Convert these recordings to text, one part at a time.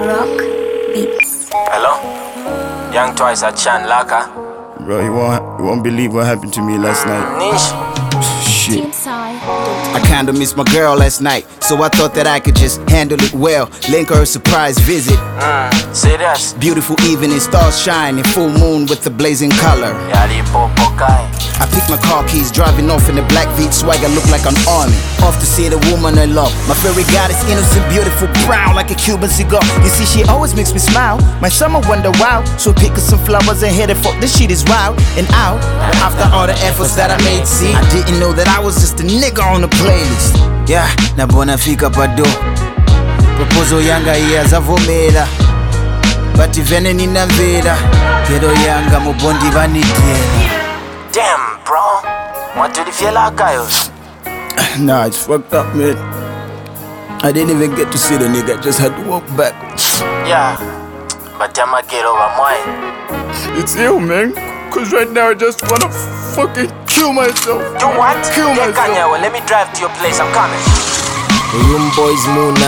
Rock Beats. Hello? Young Twice at Chan Laka. Bro, you won't believe what happened to me last night. Niche. Shit. I kinda missed my girl last night, so I thought that I could just handle it well. Link her a surprise visit. Serious? Beautiful evening, stars shining, full moon with the blazing color. Yali Popo Kai. I picked my car keys, driving off in the black Veet swagger, look like an army. Off to see the woman I love. My fairy goddess, innocent, beautiful, brown like a Cuban cigar. You see, she always makes me smile. My summer wonder wow. So pick us some flowers and hit it for this shit is wild and out. But after all the efforts that I made, see, I didn't know that I was just a nigga on the playlist. Yeah, na bona fika pado. Proposal yanga iyazavomera. But ivene ninamvera. Kero yanga mubondi vanitiera. Damn, bro. What do you feel like, guys? Nah, it's fucked up, man. I didn't even get to see the nigga, I just had to walk back. Yeah, but I'ma get over mine. It's ill, man. Cause right now I just wanna fucking kill myself. Do what? Kill myself. Kanya, well, let me drive to your place, I'm coming. Boys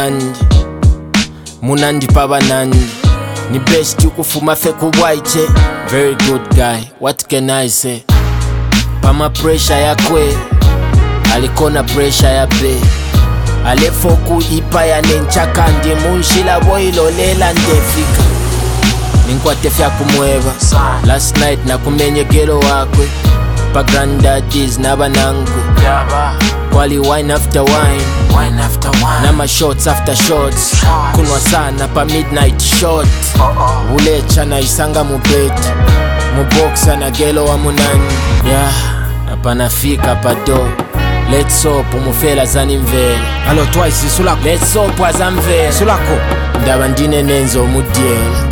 Munandi Pabanandi. Ni best you kufuma feku white. Very good guy, what can I say? Pama pressure ya kwe, alikona pressure ya be. Alefoku ipa ya nenchaka ndi munshila boilo lela ndefika. Ninkwate fya kumweva, last night na kumenye gero wakwe. Pa granddaddies na banangwe. Kwali wine after wine, Wine after wine. nama shots after shots. Kunwa sana pa midnight shot. Ulecha na isanga mubeti, muboxa na gelo wa munani. Yeah, apana fika pado. Let's hope umufela zanimvela. Hello, Twice, sulako. Let's hope azamvela. Sulako. Ndaba ndine nenzo mudiela.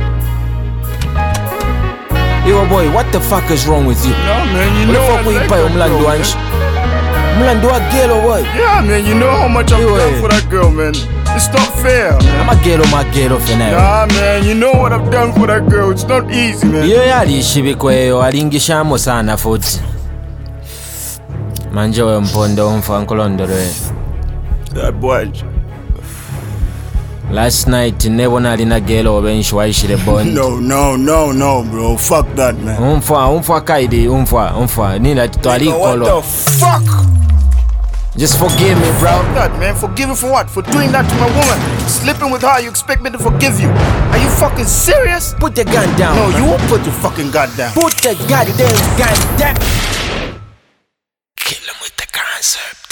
Yo, boy, what the fuck is wrong with you? No, man, you What the know fuck I we like pay that umlandu girl, wanshi? man. Umlandu wa gelo, boy. Yeah, man, you know how much I've Yo, done eh. for that girl, man. It's not fair, man. I'm a gelo for now. Nah, man, you know what I've done for that girl. It's not easy, man. Yo yali shibikweyo alingishamo sana futhi. Manje we mpondo umfa nkolondolwe. That boy. Last night nebona alina gelo obenshi waishire bond. No, bro. Fuck that, man. Umfa kaidi, umfa. Nina twali Nigga, what the kolo. fuck? Just forgive me, bro. Fuck that, man. Forgive you for what? For doing that to my woman? Sleeping with her, you expect me to forgive you? Are you fucking serious? Put the gun down. No, man. you won't put your fucking gun down. Put the goddamn gun down. Kill him with the concept.